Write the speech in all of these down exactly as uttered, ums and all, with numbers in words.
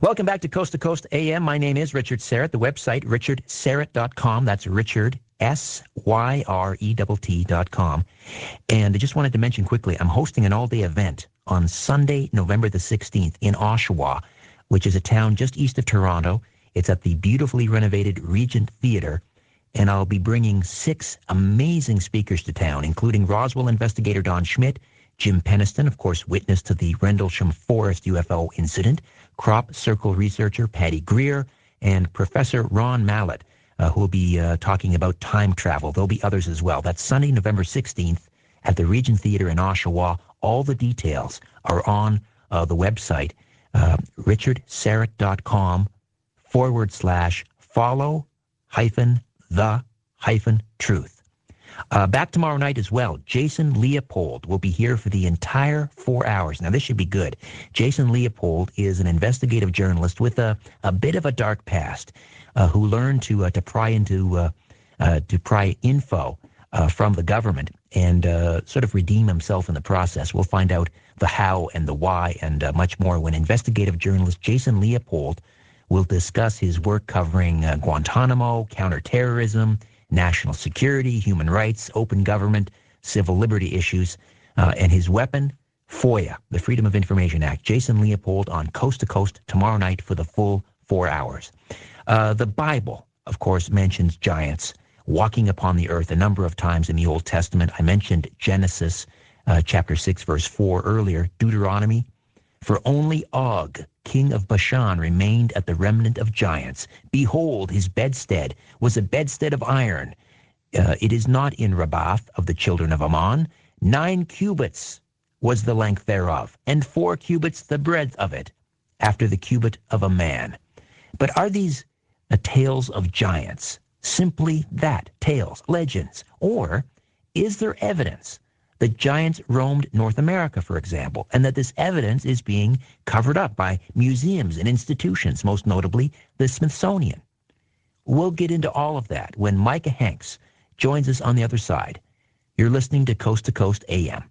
Welcome back to Coast to Coast A M. My name is Richard Syrett. The website, richard syrett dot com. That's Richard, S Y R E T T dot com. And I just wanted to mention quickly, I'm hosting an all-day event on Sunday, November the sixteenth in Oshawa, which is a town just east of Toronto. It's at the beautifully renovated Regent Theatre. And I'll be bringing six amazing speakers to town, including Roswell investigator Don Schmitt, Jim Penniston, of course, witness to the Rendlesham Forest U F O incident, Crop Circle researcher Patty Greer, and Professor Ron Mallett, uh, who will be uh, talking about time travel. There'll be others as well. That's Sunday, November sixteenth at the Regent Theatre in Oshawa. All the details are on uh, the website, uh, richard syrett dot com forward slash follow hyphen the hyphen truth. Uh, back tomorrow night as well. Jason Leopold will be here for the entire four hours. Now, this should be good. Jason Leopold is an investigative journalist with a, a bit of a dark past uh, who learned to uh, to pry into uh, uh, to pry info uh, from the government and uh, sort of redeem himself in the process. We'll find out the how and the why and uh, much more when investigative journalist Jason Leopold will discuss his work covering uh, Guantanamo, counterterrorism, national security, human rights, open government, civil liberty issues, uh, and his weapon, FOIA, the Freedom of Information Act. Jason Leopold on Coast to Coast tomorrow night for the full four hours. Uh, the Bible, of course, mentions giants walking upon the earth a number of times in the Old Testament. I mentioned Genesis uh, chapter six, verse four earlier, Deuteronomy. For only Og, king of Bashan, remained at the remnant of giants. Behold, his bedstead was a bedstead of iron. Uh, it is not in Rabbath of the children of Ammon. Nine cubits was the length thereof, and four cubits the breadth of it, after the cubit of a man. But are these uh, tales of giants simply that, tales, legends? Or is there evidence that giants roamed North America, for example, and that this evidence is being covered up by museums and institutions, most notably the Smithsonian? We'll get into all of that when Micah Hanks joins us on the other side. You're listening to Coast to Coast A M.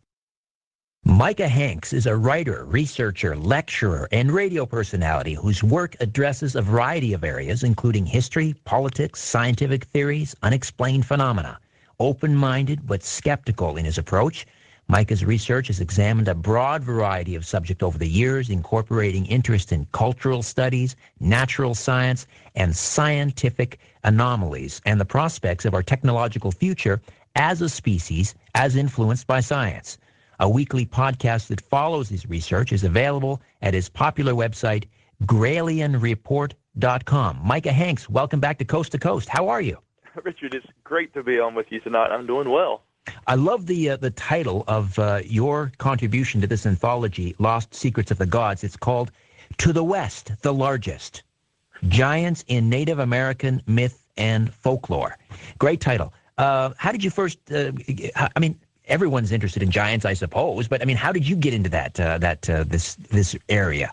Micah Hanks is a writer, researcher, lecturer, and radio personality whose work addresses a variety of areas, including history, politics, scientific theories, unexplained phenomena. Open-minded but skeptical in his approach, Micah's research has examined a broad variety of subjects over the years, incorporating interest in cultural studies, natural science, and scientific anomalies, and the prospects of our technological future as a species as influenced by science. A weekly podcast that follows his research is available at his popular website, Gralian Report dot com. Micah Hanks, welcome back to Coast to Coast. How are you? Richard, it's great to be on with you tonight. I'm doing well. I love the uh, the title of uh, your contribution to this anthology, Lost Secrets of the Gods. It's called To the West, the Largest, Giants in Native American Myth and Folklore. Great title. Uh, how did you first, uh, I mean, everyone's interested in giants, I suppose, but I mean, how did you get into that, uh, that uh, this this area?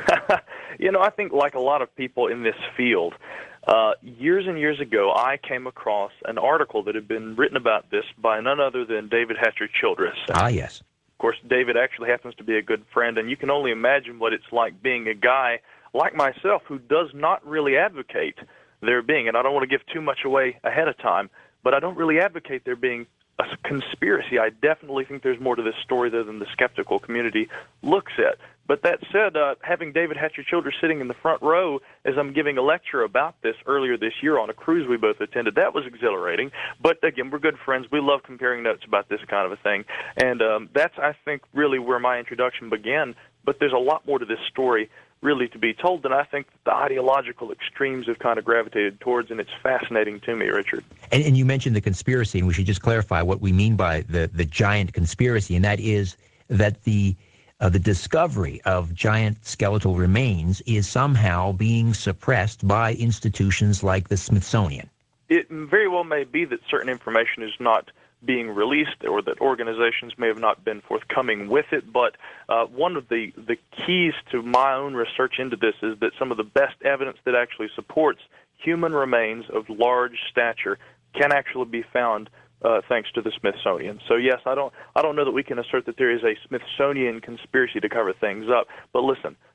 You know, I think like a lot of people in this field, Uh, years and years ago, I came across an article that had been written about this by none other than David Hatcher Childress. Ah, yes. Of course, David actually happens to be a good friend, and you can only imagine what it's like being a guy like myself who does not really advocate there being, and I don't want to give too much away ahead of time, but I don't really advocate there being a conspiracy. I definitely think there's more to this story than the skeptical community looks at. But that said, uh, having David Hatcher Childress sitting in the front row as I'm giving a lecture about this earlier this year on a cruise we both attended, that was exhilarating. But again, we're good friends. We love comparing notes about this kind of a thing. And um, that's, I think, really where my introduction began. But there's a lot more to this story really to be told, and I think the ideological extremes have kind of gravitated towards, and it's fascinating to me, Richard. And, and you mentioned the conspiracy, and we should just clarify what we mean by the, the giant conspiracy, and that is that the uh, the discovery of giant skeletal remains is somehow being suppressed by institutions like the Smithsonian. It very well may be that certain information is not being released, or that organizations may have not been forthcoming with it, but uh, one of the, the keys to my own research into this is that some of the best evidence that actually supports human remains of large stature can actually be found uh, thanks to the Smithsonian. So yes, I don't I don't know that we can assert that there is a Smithsonian conspiracy to cover things up, but listen,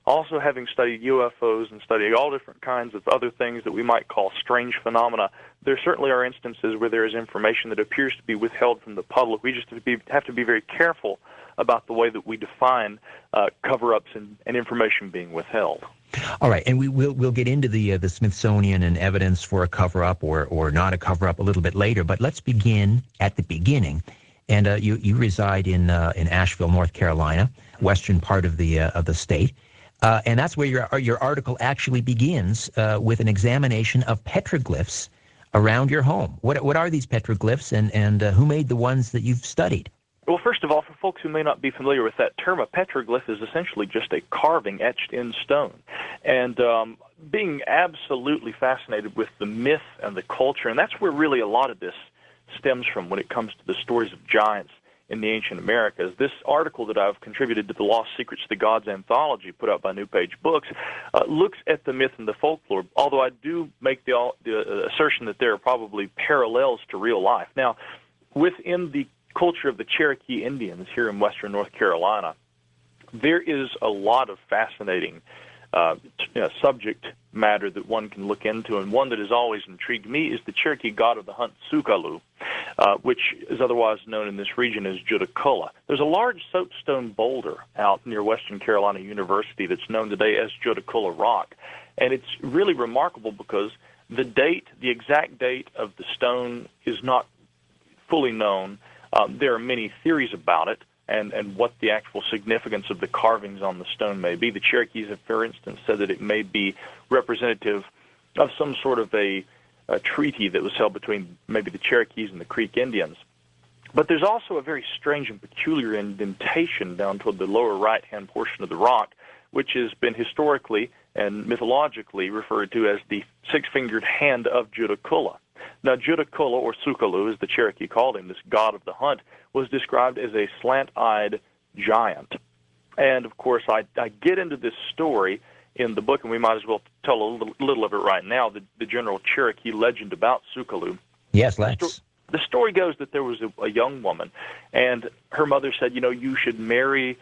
also having studied U F Os and studying all different kinds of other things that we might call strange phenomena, there certainly are instances where there is information that appears to be withheld from the public. We just have to be, have to be very careful about the way that we define uh, cover-ups and, and information being withheld. All right, and we will we'll get into the uh, the Smithsonian and evidence for a cover-up or or not a cover-up a little bit later. But let's begin at the beginning. And uh, you you reside in uh, in Asheville, North Carolina, western part of the uh, of the state, uh, and that's where your your article actually begins uh, with an examination of petroglyphs around your home. What what are these petroglyphs, and and uh, who made the ones that you've studied? Well, first of all, for folks who may not be familiar with that term, a petroglyph is essentially just a carving etched in stone. And um, being absolutely fascinated with the myth and the culture, and that's where really a lot of this stems from when it comes to the stories of giants in the ancient Americas. This article that I've contributed to the Lost Secrets of the Gods anthology put out by New Page Books uh, looks at the myth and the folklore, although I do make the, the assertion that there are probably parallels to real life. Now, within the culture of the Cherokee Indians here in western North Carolina, there is a lot of fascinating uh, you know, subject matter that one can look into, and one that has always intrigued me is the Cherokee god of the hunt, Sukalu, uh, which is otherwise known in this region as Judaculla. There's a large soapstone boulder out near Western Carolina University that's known today as Judaculla Rock, and it's really remarkable because the date, the exact date of the stone is not fully known. Um, there are many theories about it and, and what the actual significance of the carvings on the stone may be. The Cherokees have, for instance, said that it may be representative of some sort of a, a treaty that was held between maybe the Cherokees and the Creek Indians. But there's also a very strange and peculiar indentation down toward the lower right-hand portion of the rock, which has been historically and mythologically referred to as the six-fingered hand of Judaculla. Now, Judaculla, or Sukalu, as the Cherokee called him, this god of the hunt, was described as a slant-eyed giant. And, of course, I, I get into this story in the book, and we might as well tell a little, little of it right now, the, the general Cherokee legend about Sukalu. Yes, let's. The, sto- the story goes that there was a, a young woman, and her mother said, you know, you should marry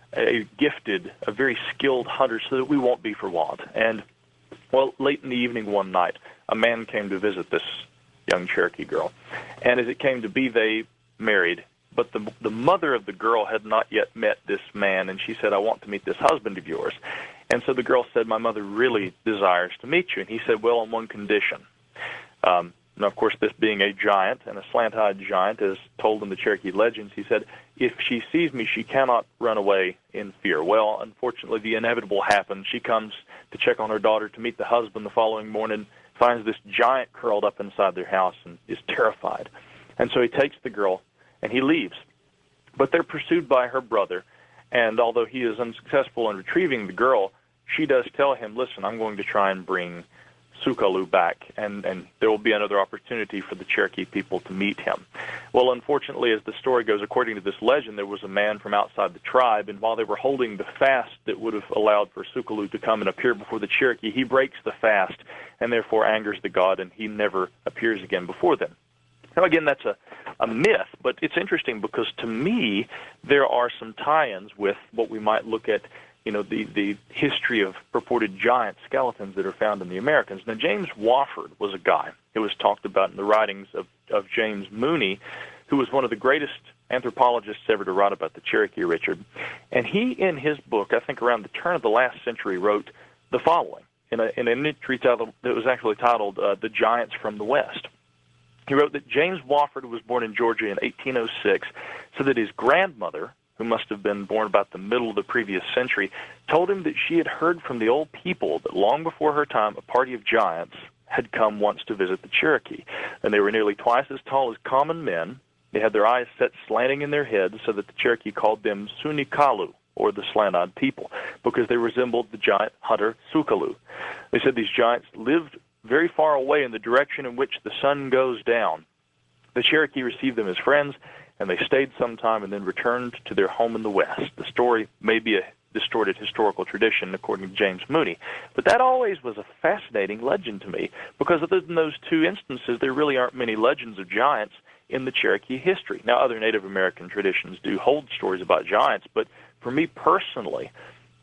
a gifted, a very skilled hunter so that we won't be for want. And, well, late in the evening one night, a man came to visit this young Cherokee girl. And as it came to be, they married. But the the mother of the girl had not yet met this man, and she said, I want to meet this husband of yours. And so the girl said, my mother really desires to meet you. And he said, well, on one condition. Um, now, of course, this being a giant, and a slant-eyed giant, as told in the Cherokee legends, he said, if she sees me, she cannot run away in fear. Well, unfortunately, the inevitable happens. She comes to check on her daughter to meet the husband the following morning, finds this giant curled up inside their house and is terrified. And so he takes the girl and he leaves. But they're pursued by her brother, and although he is unsuccessful in retrieving the girl, she does tell him, listen, I'm going to try and bring Sukalu back, and, and there will be another opportunity for the Cherokee people to meet him. Well, unfortunately, as the story goes, according to this legend, there was a man from outside the tribe, and while they were holding the fast that would have allowed for Sukalu to come and appear before the Cherokee, he breaks the fast and therefore angers the god, and he never appears again before them. Now, again, that's a, a myth, but it's interesting because to me, there are some tie-ins with what we might look at, you know, the, the history of purported giant skeletons that are found in the Americans. Now, James Wofford was a guy who was talked about in the writings of, of James Mooney, who was one of the greatest anthropologists ever to write about the Cherokee, Richard. And he, in his book, I think around the turn of the last century, wrote the following in, a, in an entry title that was actually titled uh, The Giants from the West. He wrote that James Wofford was born in Georgia in eighteen oh six, so that his grandmother, who must have been born about the middle of the previous century, told him that she had heard from the old people that long before her time a party of giants had come once to visit the Cherokee, and they were nearly twice as tall as common men. They had their eyes set slanting in their heads, so that the Cherokee called them Sunikalu, or the slant-eyed people, because they resembled the giant hunter Sukalu. They said these giants lived very far away in the direction in which the sun goes down. The Cherokee received them as friends, and they stayed some time and then returned to their home in the West. The story may be a distorted historical tradition, according to James Mooney, but that always was a fascinating legend to me, because other than those two instances, there really aren't many legends of giants in the Cherokee history. Now, other Native American traditions do hold stories about giants, but for me personally,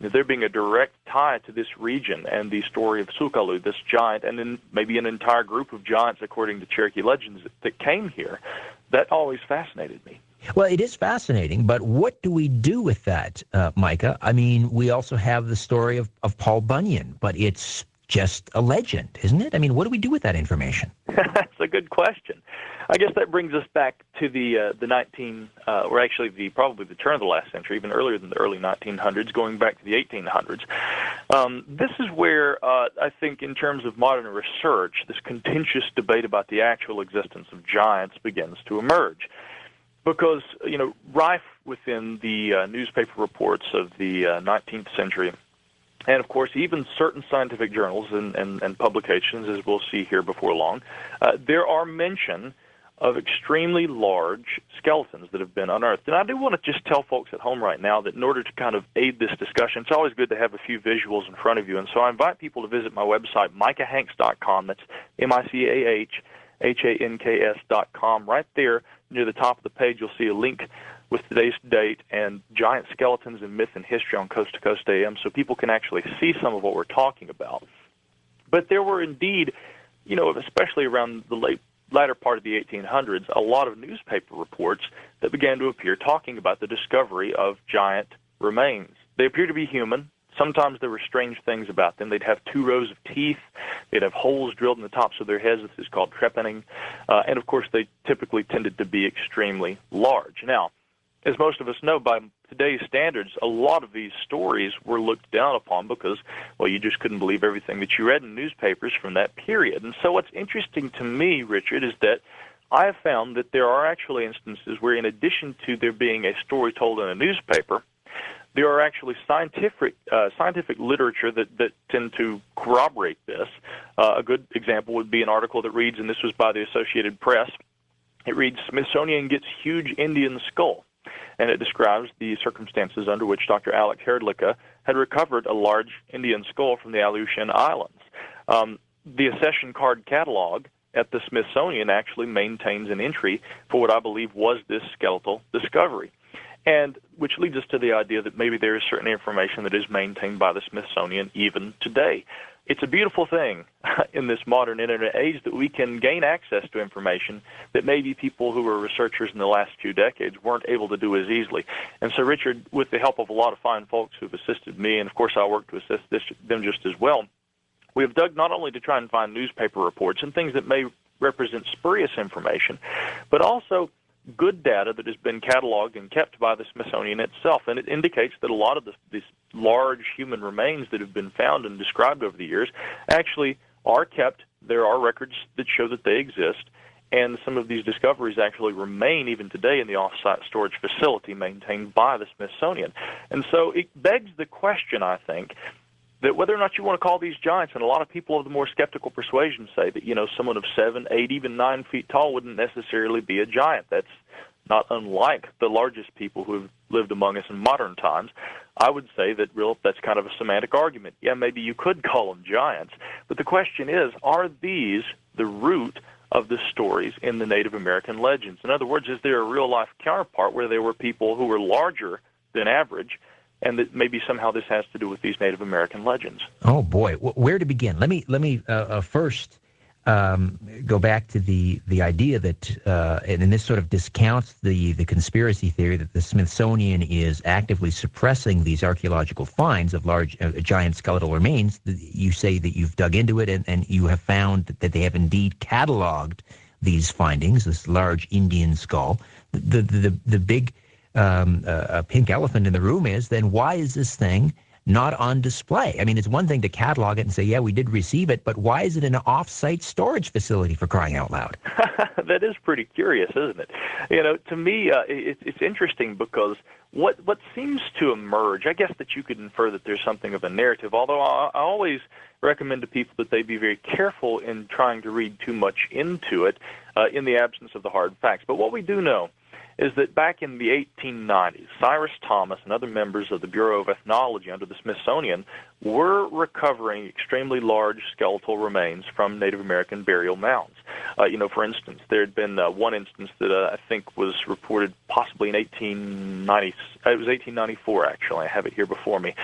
there being a direct tie to this region and the story of Tsul'kalu', this giant, and then maybe an entire group of giants, according to Cherokee legends, that, that came here, that always fascinated me. Well, it is fascinating, but what do we do with that, uh, Micah? I mean, we also have the story of, of Paul Bunyan, but it's just a legend, isn't it? I mean, what do we do with that information? That's a good question. I guess that brings us back to the uh, the nineteen, uh, or actually the probably the turn of the last century, even earlier than the early nineteen hundreds, going back to the eighteen hundreds. Um, this is where uh, I think, in terms of modern research, this contentious debate about the actual existence of giants begins to emerge. Because, you know, rife within the uh, newspaper reports of the uh, nineteenth century, and, of course, even certain scientific journals and, and, and publications, as we'll see here before long, uh, there are mention of extremely large skeletons that have been unearthed. And I do want to just tell folks at home right now that in order to kind of aid this discussion, it's always good to have a few visuals in front of you. And so I invite people to visit my website, micah hanks dot com. That's M I C A H H A N K S dot com. Right there near the top of the page, you'll see a link with today's date and giant skeletons and myth and history on Coast to Coast A M, so people can actually see some of what we're talking about. But there were indeed, you know, especially around the late latter part of the eighteen hundreds, a lot of newspaper reports that began to appear talking about the discovery of giant remains. They appear to be human. Sometimes there were strange things about them. They'd have two rows of teeth. They'd have holes drilled in the tops of their heads. This is called trepanning. Uh, and, of course, they typically tended to be extremely large. Now, as most of us know, by today's standards, a lot of these stories were looked down upon because, well, you just couldn't believe everything that you read in newspapers from that period. And so what's interesting to me, Richard, is that I have found that there are actually instances where, in addition to there being a story told in a newspaper, there are actually scientific uh, scientific literature that, that tend to corroborate this. Uh, a good example would be an article that reads, and this was by the Associated Press, it reads, "Smithsonian gets huge Indian skull." And it describes the circumstances under which Doctor Alex Herdlicka had recovered a large Indian skull from the Aleutian Islands. Um, the accession card catalog at the Smithsonian actually maintains an entry for what I believe was this skeletal discovery, and which leads us to the idea that maybe there is certain information that is maintained by the Smithsonian even today. It's a beautiful thing in this modern internet age that we can gain access to information that maybe people who were researchers in the last few decades weren't able to do as easily. And so, Richard, with the help of a lot of fine folks who've assisted me, and of course I work to assist this, them just as well, we have dug not only to try and find newspaper reports and things that may represent spurious information, but also good data that has been cataloged and kept by the Smithsonian itself. And it indicates that a lot of the, these large human remains that have been found and described over the years actually are kept. There are records that show that they exist, and some of these discoveries actually remain even today in the off-site storage facility maintained by the Smithsonian. And so it begs the question, I think, that whether or not you want to call these giants, and a lot of people of the more skeptical persuasion say that, you know, someone of seven, eight, even nine feet tall wouldn't necessarily be a giant. That's not unlike the largest people who have lived among us in modern times. I would say that real that's kind of a semantic argument. Yeah, maybe you could call them giants, but the question is, are these the root of the stories in the Native American legends? In other words, is there a real-life counterpart where there were people who were larger than average, and that maybe somehow this has to do with these Native American legends? Oh boy, where to begin? Let me let me uh, uh, first um, go back to the the idea that, uh, and, and this sort of discounts the the conspiracy theory that the Smithsonian is actively suppressing these archaeological finds of large, uh, giant skeletal remains. You say that you've dug into it, and, and you have found that they have indeed cataloged these findings, this large Indian skull. The the the, the big Um, uh, a pink elephant in the room is, then why is this thing not on display? I mean, it's one thing to catalog it and say, yeah, we did receive it, but why is it in an off-site storage facility, for crying out loud? That is pretty curious, isn't it? You know, to me, uh, it, it's interesting because what what seems to emerge, I guess that you could infer that there's something of a narrative, although I, I always recommend to people that they be very careful in trying to read too much into it uh, in the absence of the hard facts. But what we do know is that back in the eighteen nineties, Cyrus Thomas and other members of the Bureau of Ethnology under the Smithsonian were recovering extremely large skeletal remains from Native American burial mounds. Uh, you know, for instance, there had been uh, one instance that uh, I think was reported possibly in eighteen ninety. It was eighteen ninety-four, actually. I have it here before me.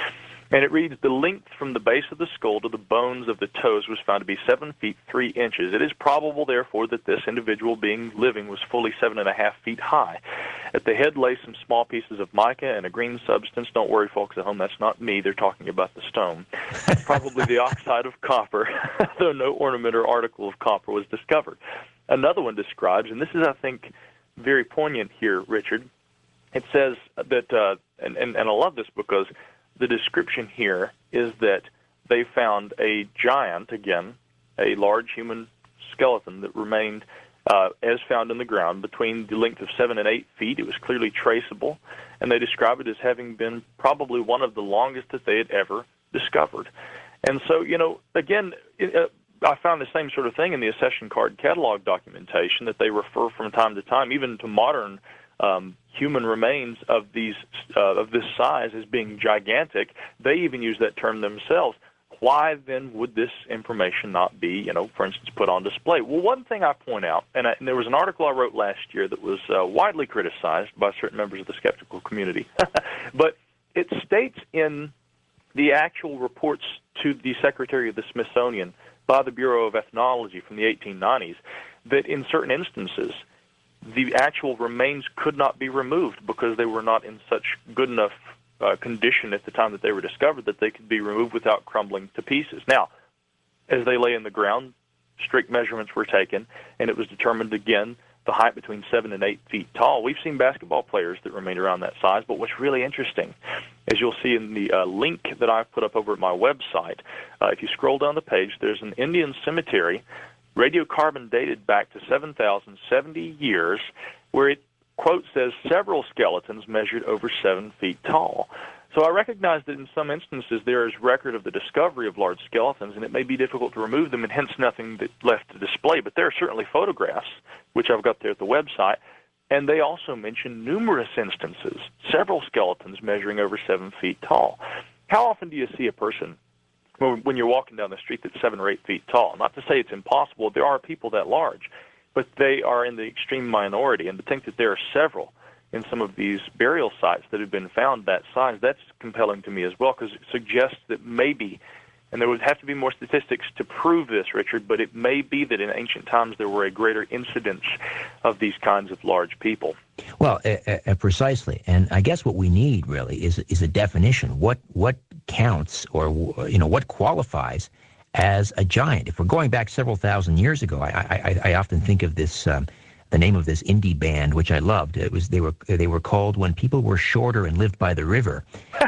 And it reads, the length from the base of the skull to the bones of the toes was found to be seven feet three inches. It is probable, therefore, that this individual being living was fully seven and a half feet high. At the head lay some small pieces of mica and a green substance. Don't worry, folks at home, that's not me. They're talking about the stone. Probably the oxide of copper, though no ornament or article of copper was discovered. Another one describes, and this is, I think, very poignant here, Richard. It says that, uh, and, and, and I love this because the description here is that they found a giant, again, a large human skeleton that remained, uh, as found in the ground, between the length of seven and eight feet. It was clearly traceable, and they describe it as having been probably one of the longest that they had ever discovered. And so, you know, again, it, uh, I found the same sort of thing in the accession card catalog documentation, that they refer from time to time, even to modern Um, human remains of these uh, of this size as being gigantic. They even use that term themselves. Why then would this information not be, you know, for instance, put on display? Well, one thing I point out, and, I, and there was an article I wrote last year that was uh, widely criticized by certain members of the skeptical community, but it states in the actual reports to the Secretary of the Smithsonian by the Bureau of Ethnology from the eighteen nineties that in certain instances the actual remains could not be removed because they were not in such good enough uh, condition at the time that they were discovered that they could be removed without crumbling to pieces. Now, as they lay in the ground, strict measurements were taken, and it was determined again the height between seven and eight feet tall. We've seen basketball players that remain around that size, but what's really interesting, as you'll see in the uh, link that I've put up over at my website, uh, if you scroll down the page, there's an Indian cemetery radiocarbon dated back to seven thousand seventy years, where it, quote, says several skeletons measured over seven feet tall. So I recognize that in some instances there is record of the discovery of large skeletons, and it may be difficult to remove them and hence nothing that left to display. But there are certainly photographs, which I've got there at the website, and they also mention numerous instances, several skeletons measuring over seven feet tall. How often do you see a person when you're walking down the street that's seven or eight feet tall? Not to say it's impossible. There are people that large, but they are in the extreme minority. And to think that there are several in some of these burial sites that have been found that size, that's compelling to me as well, because it suggests that maybe, and there would have to be more statistics to prove this, Richard, but it may be that in ancient times there were a greater incidence of these kinds of large people. Well, uh, uh, precisely. And I guess what we need really is is a definition. What what counts, or you know, what qualifies as a giant? If we're going back several thousand years ago, I I, I often think of this. Um, the name of this indie band, which I loved. It was they were they were called When People Were Shorter and Lived by the River,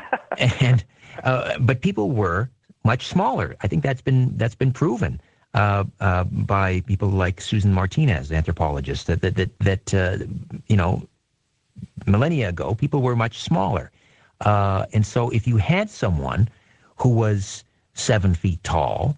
and uh, but people were much smaller. I think that's been that's been proven uh, uh, by people like Susan Martinez, anthropologist, that that that, that uh, you know, millennia ago, people were much smaller, uh, and so if you had someone who was seven feet tall,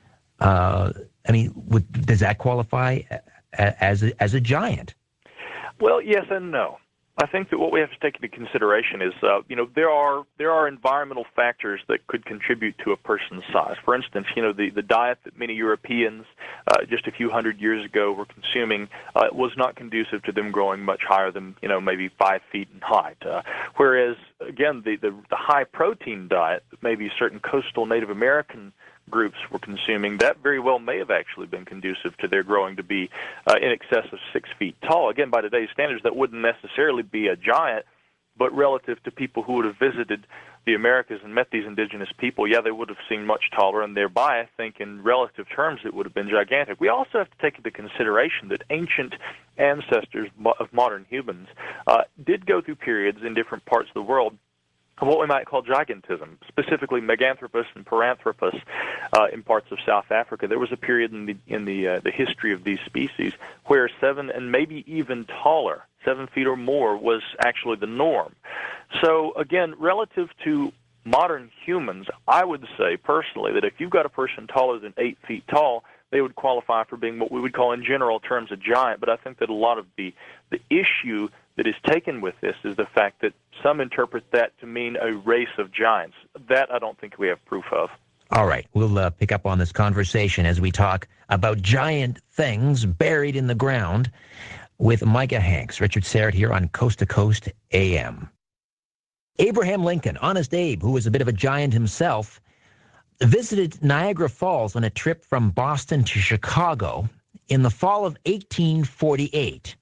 uh, I mean, would, does that qualify as a, as a giant? Well, yes and no. I think that what we have to take into consideration is, uh, you know, there are there are environmental factors that could contribute to a person's size. For instance, you know, the, the diet that many Europeans uh, just a few hundred years ago were consuming uh, was not conducive to them growing much higher than, you know, maybe five feet in height. Uh, whereas, again, the, the, the high-protein diet that maybe certain coastal Native American groups were consuming, that very well may have actually been conducive to their growing to be uh, in excess of six feet tall. Again, by today's standards, that wouldn't necessarily be a giant, but relative to people who would have visited the Americas and met these indigenous people, yeah, they would have seemed much taller, and thereby, I think, in relative terms, it would have been gigantic. We also have to take into consideration that ancient ancestors of modern humans uh, did go through periods in different parts of the world of what we might call gigantism, specifically Meganthropus and Paranthropus uh, in parts of South Africa. There was a period in the in the uh, the history of these species where seven and maybe even taller, seven feet or more, was actually the norm. So again, relative to modern humans, I would say personally that if you've got a person taller than eight feet tall, they would qualify for being what we would call in general terms a giant. But I think that a lot of the, the issue that is taken with this is the fact that some interpret that to mean a race of giants. That I don't think we have proof of. All right, we'll uh, pick up on this conversation as we talk about giant things buried in the ground with Micah Hanks. Richard Syrett here on Coast to Coast A M. Abraham Lincoln, Honest Abe, who was a bit of a giant himself, visited Niagara Falls on a trip from Boston to Chicago in the fall of eighteen forty-eight.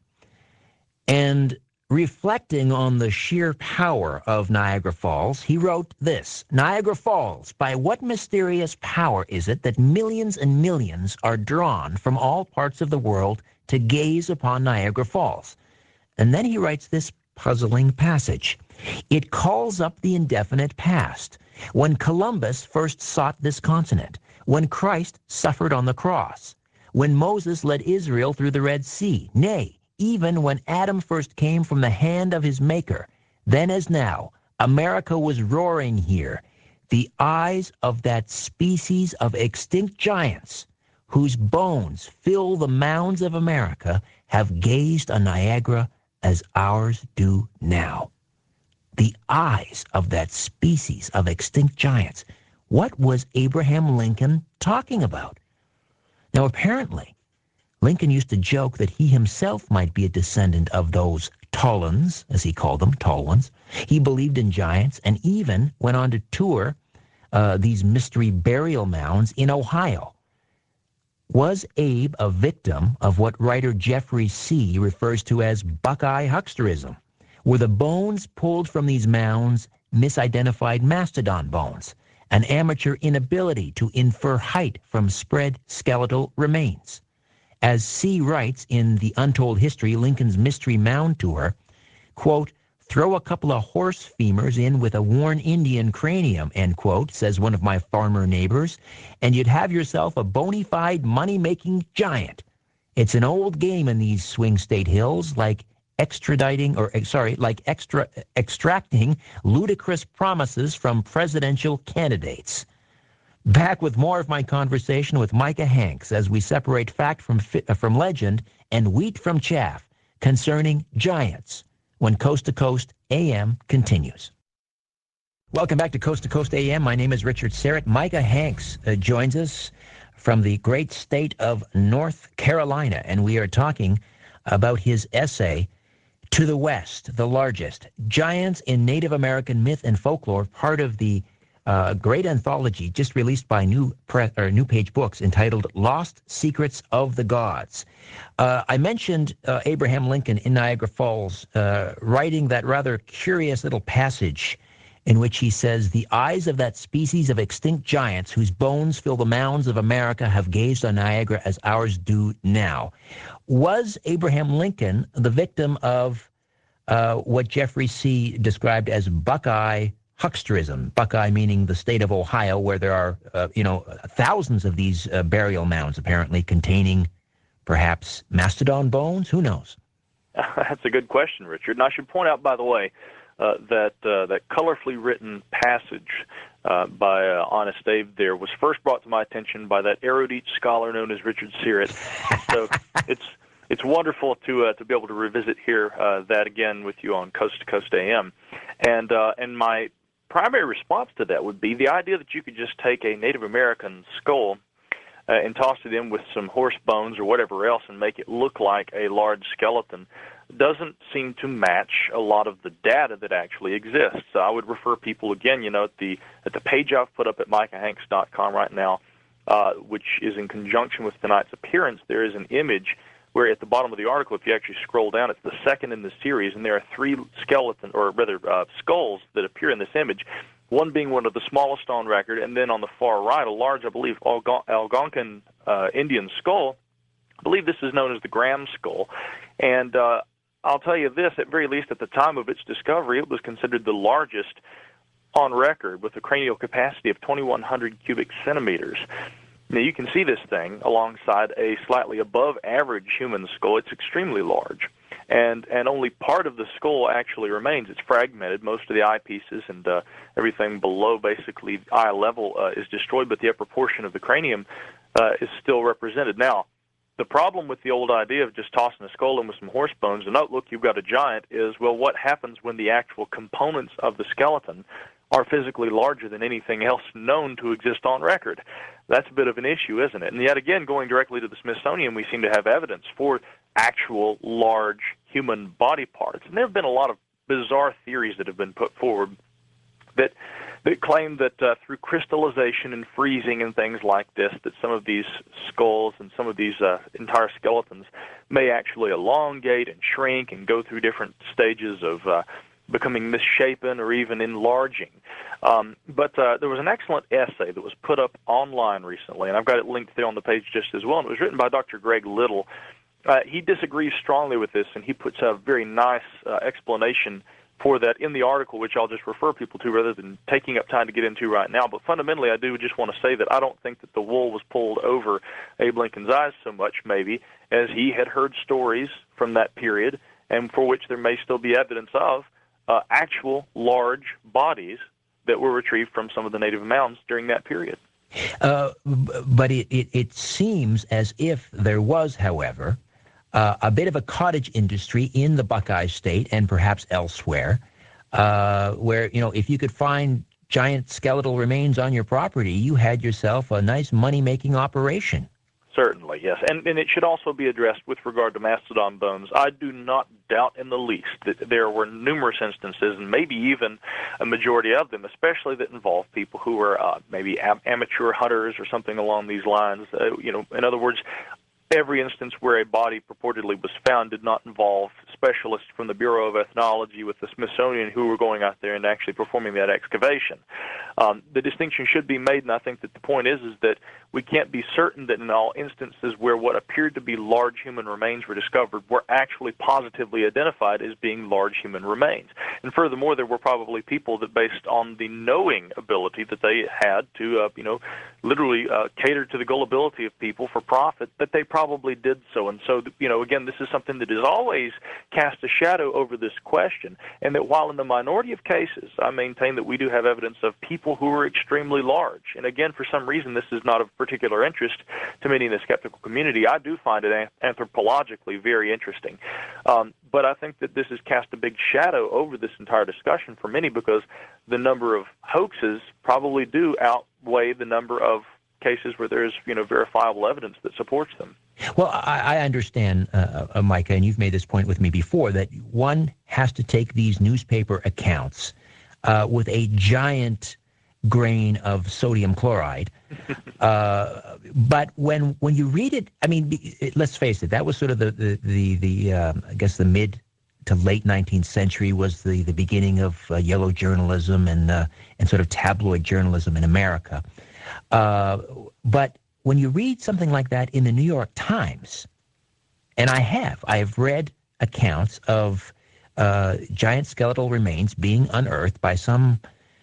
And reflecting on the sheer power of Niagara Falls, he wrote this: Niagara Falls, by what mysterious power is it that millions and millions are drawn from all parts of the world to gaze upon Niagara Falls? And then he writes this puzzling passage. It calls up the indefinite past, when Columbus first sought this continent, when Christ suffered on the cross, when Moses led Israel through the Red Sea, nay, even when Adam first came from the hand of his Maker. Then as now, America was roaring here. The eyes of that species of extinct giants, whose bones fill the mounds of America, have gazed on Niagara as ours do now. The eyes of that species of extinct giants. What was Abraham Lincoln talking about? Now, apparently, Lincoln used to joke that he himself might be a descendant of those tall ones, as he called them, tall ones. He believed in giants and even went on to tour uh, these mystery burial mounds in Ohio. Was Abe a victim of what writer Jeffrey C. refers to as Buckeye hucksterism? Were the bones pulled from these mounds misidentified mastodon bones, an amateur inability to infer height from spread skeletal remains? As C. writes in The Untold History, Lincoln's Mystery Mound Tour, quote, throw a couple of horse femurs in with a worn Indian cranium, end quote, says one of my farmer neighbors, and you'd have yourself a bona fide money-making giant. It's an old game in these swing state hills, like extraditing, or sorry, like extra extracting ludicrous promises from presidential candidates. Back with more of my conversation with Micah Hanks as we separate fact from from legend and wheat from chaff concerning giants when Coast to Coast A M continues. Welcome back to Coast to Coast A M. My name is Richard Syrett. Micah Hanks uh, joins us from the great state of North Carolina, and we are talking about his essay, To the West, the Largest, Giants in Native American Myth and Folklore, part of the uh, great anthology just released by New, Pre- or New Page Books entitled Lost Secrets of the Gods. Uh, I mentioned uh, Abraham Lincoln in Niagara Falls uh, writing that rather curious little passage in which he says, the eyes of that species of extinct giants whose bones fill the mounds of America have gazed on Niagara as ours do now. Was Abraham Lincoln the victim of uh, what Jeffrey C. described as Buckeye hucksterism? Buckeye meaning the state of Ohio, where there are, uh, you know, thousands of these uh, burial mounds apparently containing perhaps mastodon bones? Who knows? That's a good question, Richard. And I should point out, by the way, uh, that uh, that colorfully written passage uh, by uh, Honest Abe there was first brought to my attention by that erudite scholar known as Richard Syrett. So it's it's wonderful to uh, to be able to revisit here uh, that again with you on Coast to Coast A M. And uh, and my primary response to that would be the idea that you could just take a Native American skull uh, and toss it in with some horse bones or whatever else and make it look like a large skeleton doesn't seem to match a lot of the data that actually exists. So I would refer people again, you know, at the at the page I've put up at micah hanks dot com right now, uh, which is in conjunction with tonight's appearance. There is an image where at the bottom of the article, if you actually scroll down, it's the second in the series, and there are three skeleton, or rather uh, skulls that appear in this image, one being one of the smallest on record, and then on the far right, a large, I believe, Algon- Algonquin uh, Indian skull. I believe this is known as the Graham skull. And uh, I'll tell you this, at very least at the time of its discovery, it was considered the largest on record with a cranial capacity of twenty-one hundred cubic centimeters. Now, you can see this thing alongside a slightly above average human skull. It's extremely large, and and only part of the skull actually remains. It's fragmented. Most of the eyepieces and uh, everything below basically eye level uh, is destroyed, but the upper portion of the cranium uh, is still represented. Now, the problem with the old idea of just tossing a skull in with some horse bones and, oh, look, you've got a giant is, well, what happens when the actual components of the skeleton are physically larger than anything else known to exist on record? That's a bit of an issue, isn't it? And yet again, going directly to the Smithsonian, we seem to have evidence for actual large human body parts. And there have been a lot of bizarre theories that have been put forward that that claim that uh, through crystallization and freezing and things like this, that some of these skulls and some of these uh, entire skeletons may actually elongate and shrink and go through different stages of uh, becoming misshapen or even enlarging. Um, but uh, there was an excellent essay that was put up online recently, and I've got it linked there on the page just as well, and it was written by Doctor Greg Little. Uh, he disagrees strongly with this, and he puts a very nice uh, explanation for that in the article, which I'll just refer people to rather than taking up time to get into right now. But fundamentally, I do just want to say that I don't think that the wool was pulled over Abe Lincoln's eyes so much, maybe, as he had heard stories from that period, and for which there may still be evidence of uh, actual large bodies that were retrieved from some of the native mounds during that period. Uh, but it, it, it seems as if there was, however, Uh, a bit of a cottage industry in the Buckeye State and perhaps elsewhere, uh, where, you know, if you could find giant skeletal remains on your property, you had yourself a nice money-making operation. Certainly, yes. And, and it should also be addressed with regard to mastodon bones. I do not doubt in the least that there were numerous instances, and maybe even a majority of them, especially that involve people who were uh, maybe am- amateur hunters or something along these lines. Uh, you know, in other words, every instance where a body purportedly was found did not involve specialists from the Bureau of Ethnology with the Smithsonian who were going out there and actually performing that excavation. Um, the distinction should be made, and I think that the point is, is that we can't be certain that in all instances where what appeared to be large human remains were discovered were actually positively identified as being large human remains. And furthermore, there were probably people that, based on the knowing ability that they had to, uh, you know, literally uh, cater to the gullibility of people for profit, that they probably did so. And so, you know, again, this is something that is always cast a shadow over this question, and that while in the minority of cases, I maintain that we do have evidence of people who are extremely large. And again, for some reason, this is not of particular interest to many in the skeptical community. I do find it anthropologically very interesting. Um, but I think that this has cast a big shadow over this entire discussion for many, because the number of hoaxes probably do outweigh the number of cases where there's, you know, verifiable evidence that supports them. Well, I, I understand, uh, uh, Micah, and you've made this point with me before, that one has to take these newspaper accounts uh, with a giant grain of sodium chloride. uh, but when when you read it, I mean, it, let's face it, that was sort of the, the, the, the um, I guess the mid to late nineteenth century was the, the beginning of uh, yellow journalism and, uh, and sort of tabloid journalism in America. Uh, but when you read something like that in the New York Times, and I have, I have read accounts of uh, giant skeletal remains being unearthed by some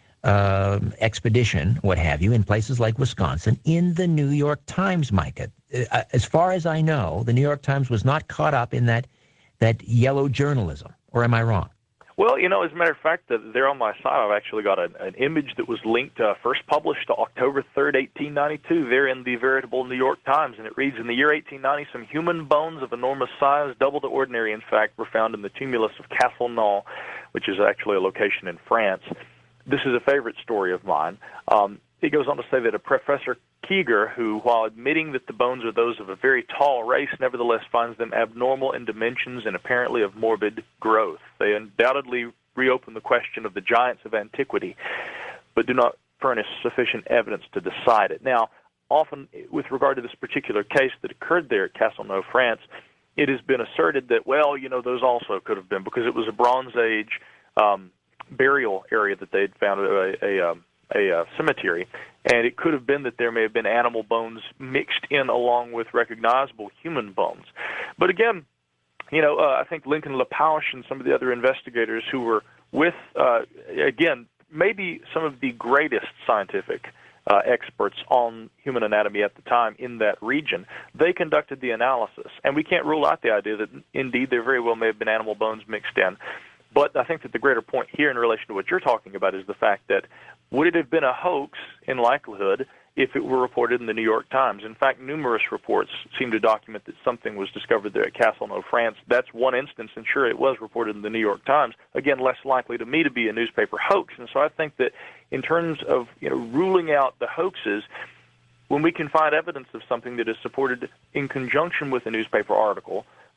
uh, expedition, what have you, in places like Wisconsin, in the New York Times, Micah. Uh, as far as I know, the New York Times was not caught up in that that yellow journalism, or am I wrong? Well, you know, as a matter of fact, uh, there on my site, I've actually got a, an image that was linked, uh, first published October third, eighteen ninety-two, there in the veritable New York Times, and it reads, in the year eighteen ninety, some human bones of enormous size, double the ordinary, in fact, were found in the tumulus of Castelnau, which is actually a location in France. This is a favorite story of mine. Um, it goes on to say that a Professor Keeger, who, while admitting that the bones are those of a very tall race, nevertheless finds them abnormal in dimensions and apparently of morbid growth. They undoubtedly reopen the question of the giants of antiquity, but do not furnish sufficient evidence to decide it. Now, often, with regard to this particular case that occurred there at Castelnau, France, it has been asserted that, well, you know, those also could have been, because it was a Bronze Age um, burial area that they had found, a, a, um, a uh, cemetery, and it could have been that there may have been animal bones mixed in along with recognizable human bones. But again, you know, uh, I think Lincoln LaPauche and some of the other investigators who were with, uh, again, maybe some of the greatest scientific uh, experts on human anatomy at the time in that region, they conducted the analysis. And we can't rule out the idea that, indeed, there very well may have been animal bones mixed in. But I think that the greater point here in relation to what you're talking about is the fact that would it have been a hoax in likelihood if it were reported in the New York Times? In fact, numerous reports seem to document that something was discovered there at Castelnau, France. That's one instance, and sure, it was reported in the New York Times. Again, less likely to me to be a newspaper hoax. And so I think that in terms of, you know, ruling out the hoaxes, when we can find evidence of something that is supported in conjunction with a newspaper article,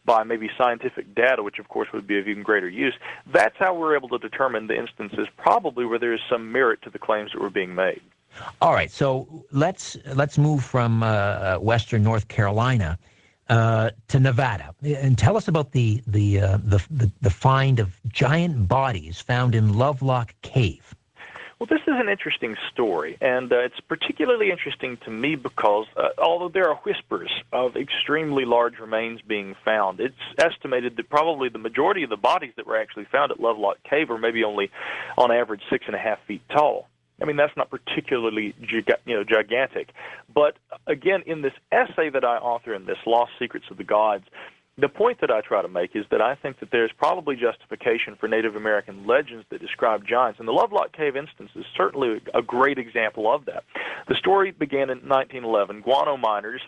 by maybe scientific data, which of course would be of even greater use. That's how we're able to determine the instances probably where there is some merit to the claims that were being made. All right, so let's let's move from uh, western North Carolina uh, to Nevada, and tell us about the the, uh, the the the find of giant bodies found in Lovelock Cave. Well, this is an interesting story, and uh, it's particularly interesting to me because uh, although there are whispers of extremely large remains being found, it's estimated that probably the majority of the bodies that were actually found at Lovelock Cave are maybe only, on average, six and a half feet tall. I mean, that's not particularly giga, you know, gigantic. But again, in this essay that I author in this, Lost Secrets of the Gods, the point that I try to make is that I think that there's probably justification for Native American legends that describe giants, and the Lovelock Cave instance is certainly a great example of that. The story began in nineteen eleven. Guano miners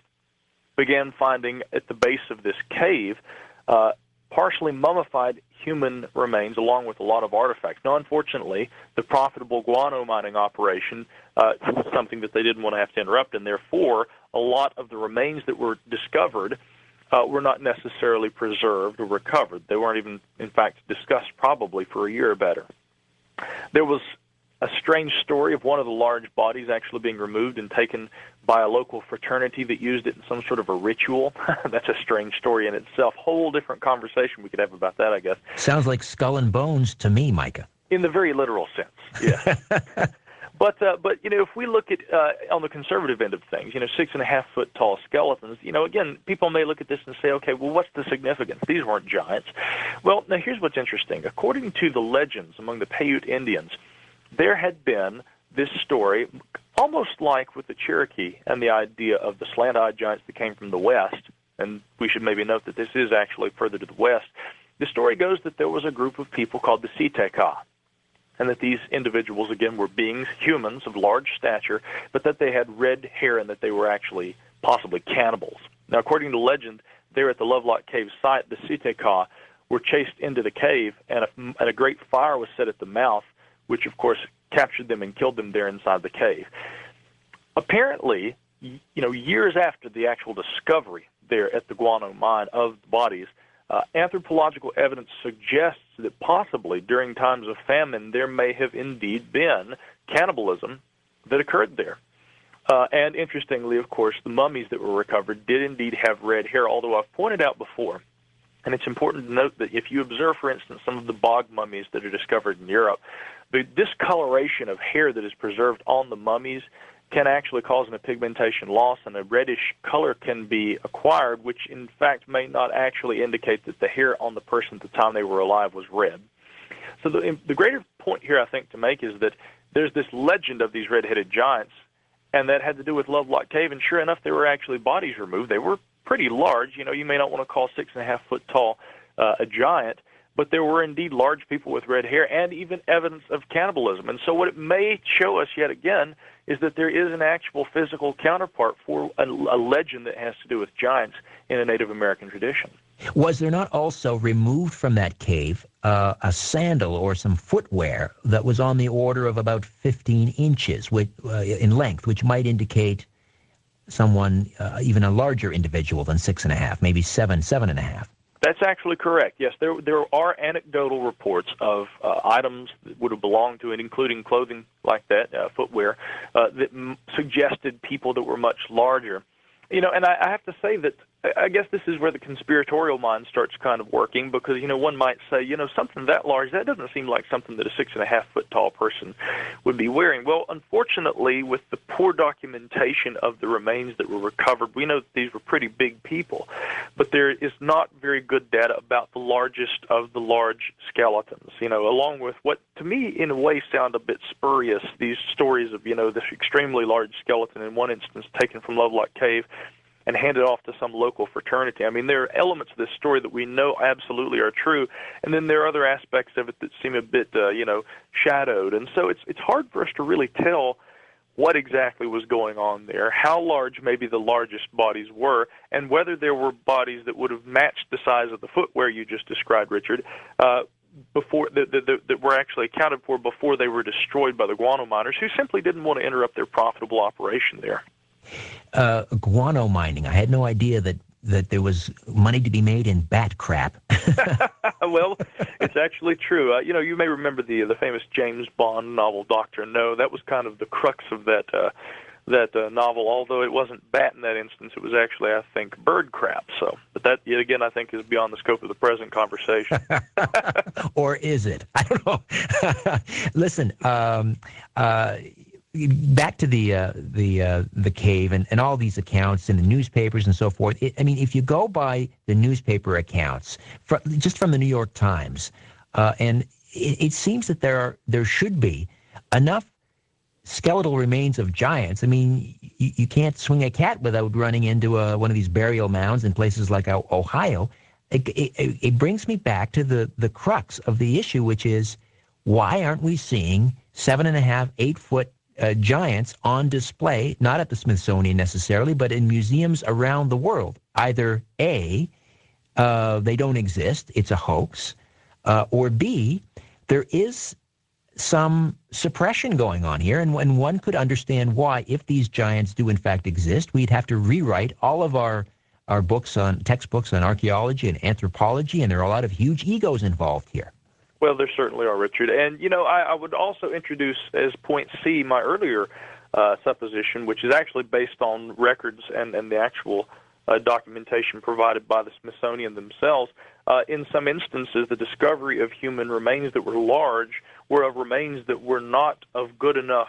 began finding at the base of this cave uh, partially mummified human remains along with a lot of artifacts. Now, unfortunately, the profitable guano mining operation uh, was something that they didn't want to have to interrupt, and therefore a lot of the remains that were discovered Uh, were not necessarily preserved or recovered. They weren't even, in fact, discussed probably for a year or better. There was a strange story of one of the large bodies actually being removed and taken by a local fraternity that used it in some sort of a ritual. That's a strange story in itself. Whole different conversation we could have about that, I guess. Sounds like skull and bones to me, Micah. In the very literal sense, yes. But, uh, but you know, if we look at, uh, on the conservative end of things, you know, six and a half foot tall skeletons, you know, again, people may look at this and say, okay, well, what's the significance? These weren't giants. Well, now here's what's interesting. According to the legends among the Paiute Indians, there had been this story, almost like with the Cherokee and the idea of the slant-eyed giants that came from the west, and we should maybe note that this is actually further to the west. The story goes that there was a group of people called the Siteka, and that these individuals, again, were beings, humans of large stature, but that they had red hair and that they were actually possibly cannibals. Now, according to legend, there at the Lovelock Cave site, the Siteka were chased into the cave, and a, and a great fire was set at the mouth, which, of course, captured them and killed them there inside the cave. Apparently, you know, years after the actual discovery there at the guano mine of the bodies, Uh, anthropological evidence suggests that possibly during times of famine there may have indeed been cannibalism that occurred there. Uh, and interestingly, of course, the mummies that were recovered did indeed have red hair, although I've pointed out before, and it's important to note that if you observe, for instance, some of the bog mummies that are discovered in Europe, the discoloration of hair that is preserved on the mummies can actually cause a pigmentation loss, and a reddish color can be acquired, which in fact may not actually indicate that the hair on the person at the time they were alive was red. So the, the greater point here, I think, to make is that there's this legend of these red-headed giants, and that had to do with Lovelock Cave, and sure enough, there were actually bodies removed. They were pretty large. You know, you may not want to call six and a half foot tall uh, a giant, but there were indeed large people with red hair and even evidence of cannibalism. And so what it may show us yet again is that there is an actual physical counterpart for a, a legend that has to do with giants in a Native American tradition. Was there not also removed from that cave uh, a sandal or some footwear that was on the order of about fifteen inches with, uh, in length, which might indicate someone, uh, even a larger individual than six and a half, maybe seven, seven and a half? That's actually correct. Yes, there there are anecdotal reports of uh, items that would have belonged to it, including clothing like that, uh, footwear, uh, that m- suggested people that were much larger. You know, and I, I have to say that I guess this is where the conspiratorial mind starts kind of working, because, you know, one might say, you know, something that large, that doesn't seem like something that a six and a half foot tall person would be wearing. Well, unfortunately, with the poor documentation of the remains that were recovered, we know that these were pretty big people, but there is not very good data about the largest of the large skeletons, you know, along with what, to me, in a way, sound a bit spurious, these stories of, you know, this extremely large skeleton, in one instance, taken from Lovelock Cave, and handed off to some local fraternity. I mean, there are elements of this story that we know absolutely are true, and then there are other aspects of it that seem a bit, uh, you know, shadowed. And so it's it's hard for us to really tell what exactly was going on there, how large maybe the largest bodies were, and whether there were bodies that would have matched the size of the footwear you just described, Richard, uh, before that, that, that were actually accounted for before they were destroyed by the guano miners, who simply didn't want to interrupt their profitable operation there. Uh, guano mining. I had no idea that that there was money to be made in bat crap. Well, it's actually true. Uh, you know, you may remember the the famous James Bond novel, Doctor No. That was kind of the crux of that uh, that uh, novel, although it wasn't bat in that instance. It was actually, I think, bird crap. So, but that, yet again, I think is beyond the scope of the present conversation. Or is it? I don't know. Listen, um, uh, back to the uh, the uh, the cave and, and all these accounts in the newspapers and so forth. It, I mean, if you go by the newspaper accounts, from, just from the New York Times, uh, and it, it seems that there are there should be enough skeletal remains of giants. I mean, you, you can't swing a cat without running into a, one of these burial mounds in places like Ohio. It, it, it brings me back to the, the crux of the issue, which is, why aren't we seeing seven and a half, eight foot uh, giants on display, not at the Smithsonian necessarily, but in museums around the world? Either A, uh, they don't exist, it's a hoax, uh, or B, there is some suppression going on here, and when one could understand why, if these giants do in fact exist, we'd have to rewrite all of our our books on textbooks on archaeology and anthropology, and there are a lot of huge egos involved here. Well, there certainly are, Richard. And, you know, I, I would also introduce as point C my earlier uh, supposition, which is actually based on records and, and the actual uh, documentation provided by the Smithsonian themselves. Uh, in some instances, the discovery of human remains that were large were of remains that were not of good enough,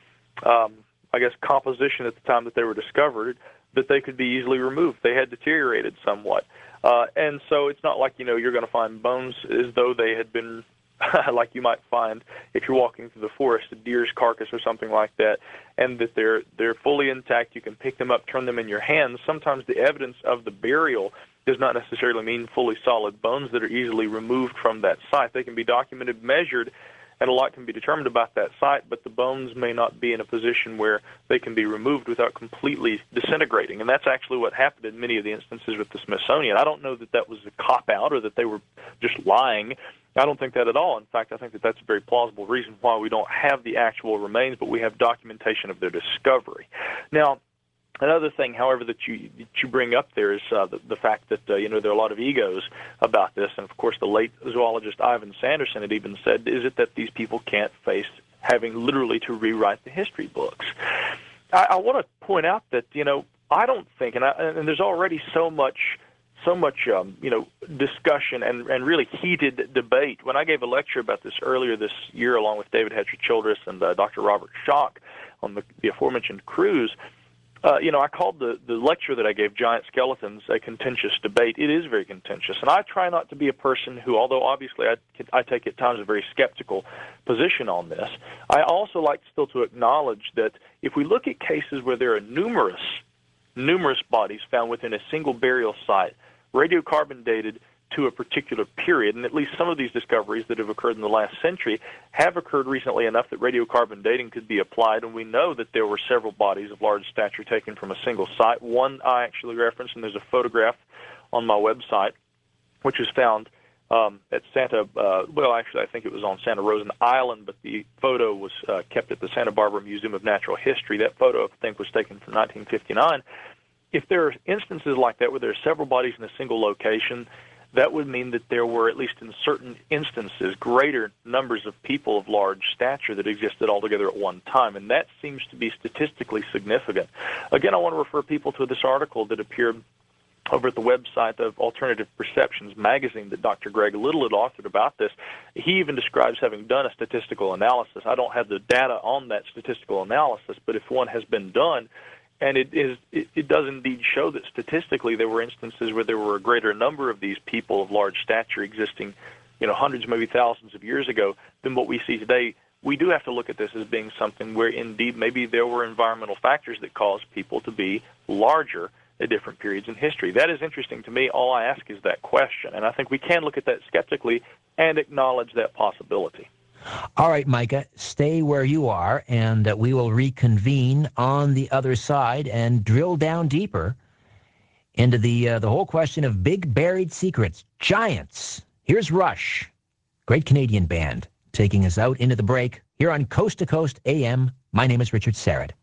um, I guess, composition at the time that they were discovered, that they could be easily removed. They had deteriorated somewhat. Uh, and so it's not like, you know, you're going to find bones as though they had been, like you might find if you're walking through the forest, a deer's carcass or something like that, and that they're they're fully intact. You can pick them up, turn them in your hands. Sometimes the evidence of the burial does not necessarily mean fully solid bones that are easily removed from that site. They can be documented, measured, and a lot can be determined about that site, but the bones may not be in a position where they can be removed without completely disintegrating. And that's actually what happened in many of the instances with the Smithsonian. I don't know that that was a cop-out or that they were just lying. I don't think that at all. In fact, I think that that's a very plausible reason why we don't have the actual remains, but we have documentation of their discovery. Now, another thing, however, that you that you bring up there is uh, the, the fact that uh, you know there are a lot of egos about this, and of course the late zoologist Ivan Sanderson had even said, "Is it that these people can't face having literally to rewrite the history books?" I, I want to point out that you know I don't think, and, I, and there's already so much. so much, um, you know, discussion and, and really heated debate. When I gave a lecture about this earlier this year, along with David Hatcher Childress and uh, Doctor Robert Schock on the, the aforementioned cruise, uh, you know, I called the, the lecture that I gave, Giant Skeletons, a contentious debate. It is very contentious, and I try not to be a person who, although obviously I, I take at times a very skeptical position on this, I also like still to acknowledge that if we look at cases where there are numerous, numerous bodies found within a single burial site, radiocarbon dated to a particular period, and at least some of these discoveries that have occurred in the last century have occurred recently enough that radiocarbon dating could be applied, and we know that there were several bodies of large stature taken from a single site. One I actually referenced, and there's a photograph on my website, which was found um, at Santa, uh, well, actually I think it was on Santa Rosa Island, but the photo was uh, kept at the Santa Barbara Museum of Natural History. That photo, I think, was taken from nineteen fifty-nine. If there are instances like that where there are several bodies in a single location, that would mean that there were, at least in certain instances, greater numbers of people of large stature that existed altogether at one time, and that seems to be statistically significant. Again, I want to refer people to this article that appeared over at the website of Alternative Perceptions magazine that Doctor Greg Little had authored about this. He even describes having done a statistical analysis. I don't have the data on that statistical analysis, but if one has been done, and it is it, it does indeed show that statistically there were instances where there were a greater number of these people of large stature existing, you know, hundreds, maybe thousands of years ago than what we see today. We do have to look at this as being something where indeed maybe there were environmental factors that caused people to be larger at different periods in history. That is interesting to me. All I ask is that question, and I think we can look at that skeptically and acknowledge that possibility. All right, Micah, stay where you are, and uh, we will reconvene on the other side and drill down deeper into the uh, the whole question of big buried secrets, giants. Here's Rush, great Canadian band, taking us out into the break here on Coast to Coast A M. My name is Richard Serrett.